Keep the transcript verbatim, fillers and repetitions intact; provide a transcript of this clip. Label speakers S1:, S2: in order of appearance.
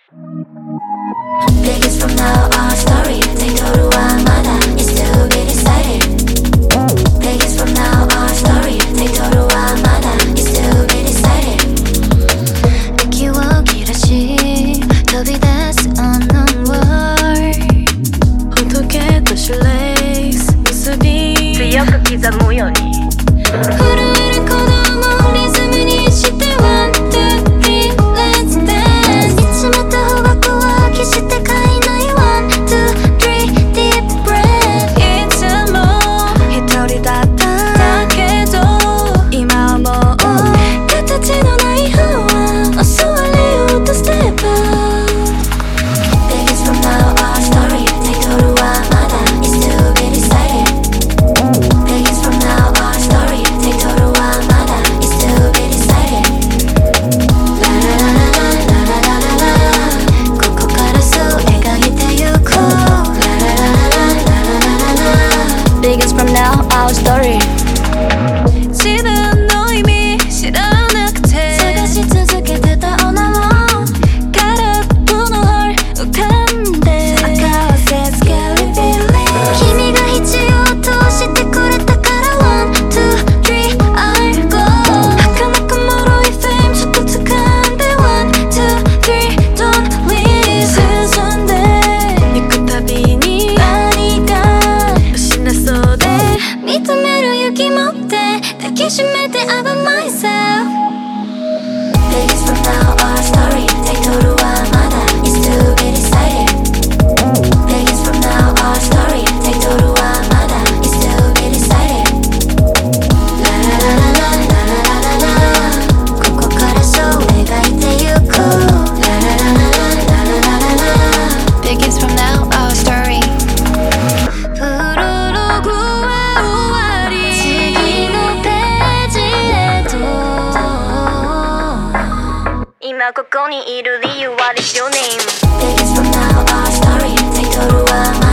S1: Biggest from now our story タイトルはまだ It's to be decided Biggest from now our story タイトルはまだ It's to be decided 息を切らし飛び出す unknown world ほどけたシュレイス結び強く刻むように震える鼓動もリズムにして One, two, three, let's dance 見つめた方角は決して変えない One, two, three, deep breath いつも一人だっただけど今はもう形のない不安襲われようと Step up Biggest from now our story タイトルはまだ It's to be decided Biggest from now our story タイトルはまだ It's to be decided ラララララララララここからそう描いてゆこうラララララララララ Biggest from now our story 自分の意味知らなくて探し続けてた女も空っぽの heart 浮かんで赤は says scary feeling 君が必要としてくれたから One, two, three, I go 儚く脆い fame ちょっと掴んで One, two, three, don't leave 進んで行くたびに何か失そうで認める勇気持って抱きしめて I love myself Biggest from now our story タイトルはまだ It's to be decided Biggest from now our story タイトルはまだ It's to be decided ラララララララララここからそう描いてゆこうラララララララララ Biggest from now our story プロログは終わり次のページへと今ここにいる理由は What's your name Biggest from now our story タイトルはまだ